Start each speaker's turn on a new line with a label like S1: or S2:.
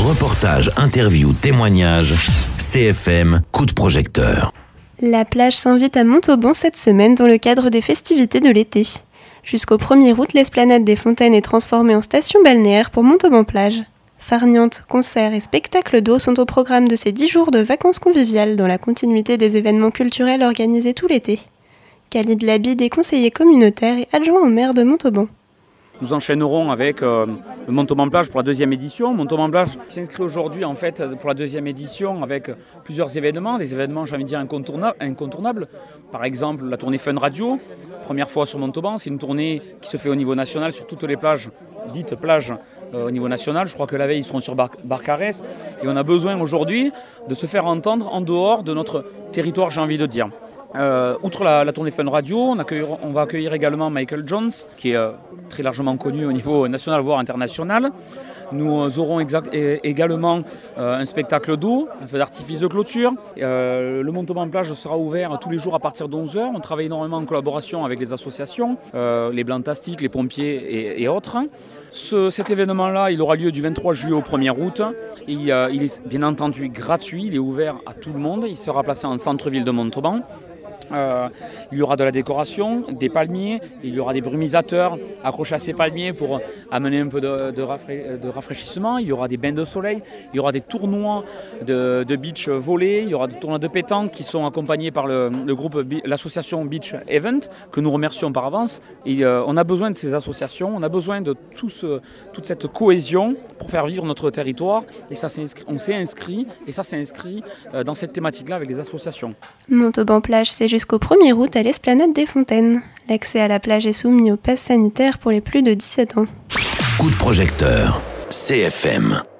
S1: Reportages, interviews, témoignages, CFM, coup de projecteur.
S2: La plage s'invite à Montauban cette semaine dans le cadre des festivités de l'été. Jusqu'au 1er août, l'esplanade des Fontaines est transformée en station balnéaire pour Montauban-Plage. Farniente, concerts et spectacles d'eau sont au programme de ces 10 jours de vacances conviviales dans la continuité des événements culturels organisés tout l'été. Khalid Labid est conseiller communautaire et adjoint au maire de Montauban.
S3: Nous enchaînerons avec Montauban-Plage pour la deuxième édition. Montauban-Plage s'inscrit aujourd'hui en fait pour la deuxième édition avec plusieurs événements, des événements j'ai envie de dire incontournables. Par exemple la tournée Fun Radio, première fois sur Montauban, c'est une tournée qui se fait au niveau national sur toutes les plages, dites plages au niveau national. Je crois que la veille ils seront sur Barcarès et on a besoin aujourd'hui de se faire entendre en dehors de notre territoire, j'ai envie de dire. Outre la tournée Fun Radio, on va accueillir également Michael Jones, qui est très largement connu au niveau national, voire international. Nous aurons également un spectacle d'eau, un feu d'artifice de clôture. Le Montauban-Plage sera ouvert tous les jours à partir de 11h. On travaille énormément en collaboration avec les associations, les Blantastiques, les pompiers et autres. Cet événement-là, il aura lieu du 23 juillet au 1er août. Il est bien entendu gratuit, il est ouvert à tout le monde. Il sera placé en centre-ville de Montauban. Il y aura de la décoration, des palmiers, il y aura des brumisateurs accrochés à ces palmiers pour amener un peu de rafraîchissement. Il y aura des bains de soleil, il y aura des tournois de beach volés, il y aura des tournois de pétanque qui sont accompagnés par l'association Beach Event que nous remercions par avance. Et, on a besoin de ces associations, on a besoin de toute cette cohésion pour faire vivre notre territoire. Et ça, on s'est inscrit dans cette thématique-là avec les associations.
S2: Montauban-Plage, c'est jusqu'au 1er août à l'esplanade des Fontaines. L'accès à la plage est soumis au pass sanitaire pour les plus de 17 ans.
S1: Coup de projecteur, CFM.